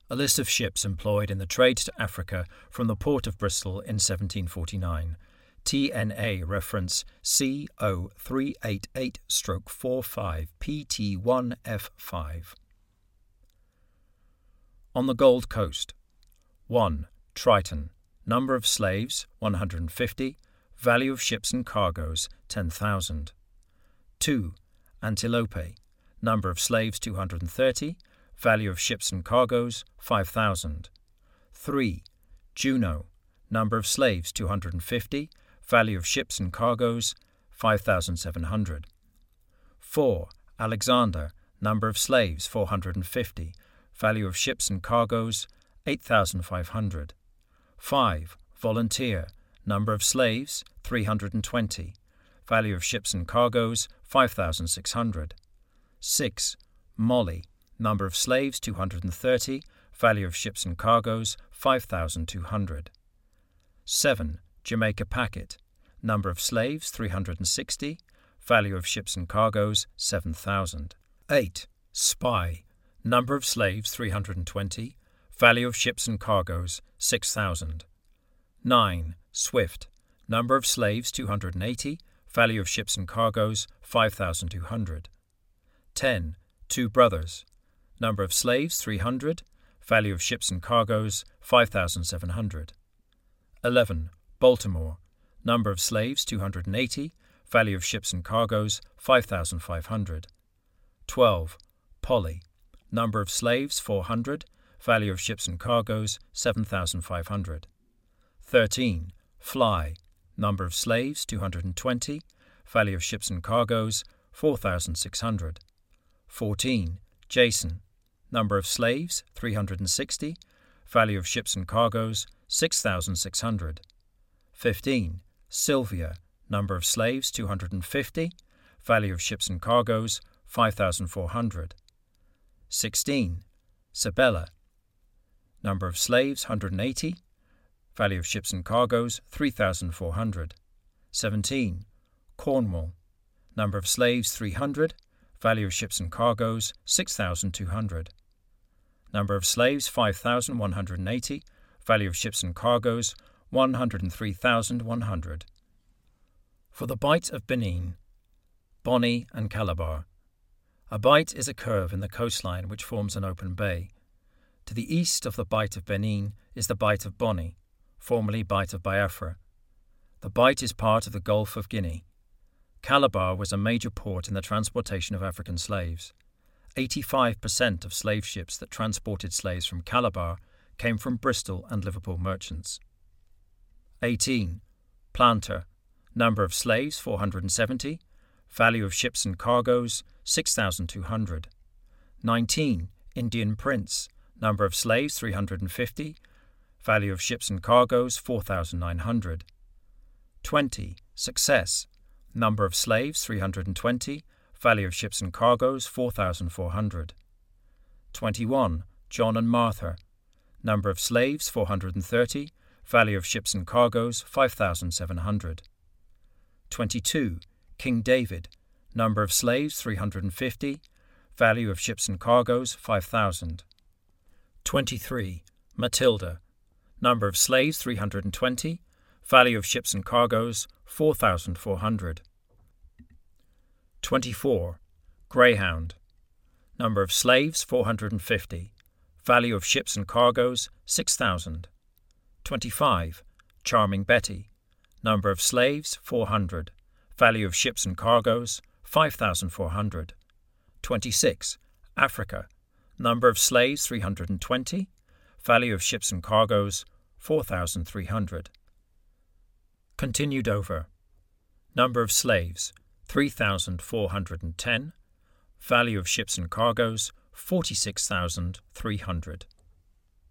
A list of ships employed in the trade to Africa from the port of Bristol in 1749. TNA reference CO388-45 PT1F5. On the Gold Coast. 1. Triton. Number of slaves 150. Value of ships and cargoes 10,000. 2. Antilope. Number of slaves 230. Value of ships and cargoes 5,000. 3. Juno. Number of slaves 250. Value of ships and cargoes 5,700. 4. Alexander. Number of slaves 450. Value of ships and cargoes 8,500. 5. Volunteer. Number of slaves 320. Value of ships and cargoes 5,600. 6. Molly. Number of slaves 230. Value of ships and cargoes 5,200. 7. Jamaica Packet. Number of slaves 360. Value of ships and cargoes 7,000. 8. Spy. Number of slaves 320. Value of ships and cargoes 6,000. 9. Swift. Number of slaves 280. Value of ships and cargoes 5,200. 10. Two Brothers. Number of slaves 300. Value of ships and cargoes 5,700. 11. Baltimore. Number of slaves 280. Value of ships and cargoes 5,500. 12. Polly. Number of slaves 400. Value of ships and cargoes 7,500. 13. Fly. Number of slaves 220. Value of ships and cargoes 4,600. 14. Jason. Number of slaves 360. Value of ships and cargoes 6,600. 15. Sylvia. Number of slaves 250. Value of ships and cargoes 5,400. 16. Sabella. Number of slaves 180. Value of ships and cargoes 3,400. 17. Cornwall. Number of slaves 300. Value of ships and cargoes 6,200. Number of slaves 5,180. Value of ships and cargoes 103,100. For the Bight of Benin. Bonny and Calabar. A bight is a curve in the coastline which forms an open bay. To the east of the Bight of Benin is the Bight of Bonny, formerly Bight of Biafra. The bight is part of the Gulf of Guinea. Calabar was a major port in the transportation of African slaves. 85% of slave ships that transported slaves from Calabar came from Bristol and Liverpool merchants. 18. Planter. Number of slaves 470. Value of ships and cargoes 6,200. 19. Indian Prince. Number of slaves 350. Value of ships and cargoes 4,900. 20. Success. Number of slaves 320. Value of ships and cargoes 4,400. 21. John and Martha. Number of slaves 430. Value of ships and cargoes 5,700. 22. King David. Number of slaves 350. Value of ships and cargoes 5,000. 23. Matilda. Number of slaves 320. Value of ships and cargoes 4,400. 24. Greyhound. Number of slaves 450. Value of ships and cargoes 6,000. 25. Charming Betty. Number of slaves 400. Value of ships and cargoes 5,400. 26. Africa. Number of slaves 320. Value of ships and cargoes 4,300. Continued over. Number of slaves 3,410. Value of ships and cargoes 46,300.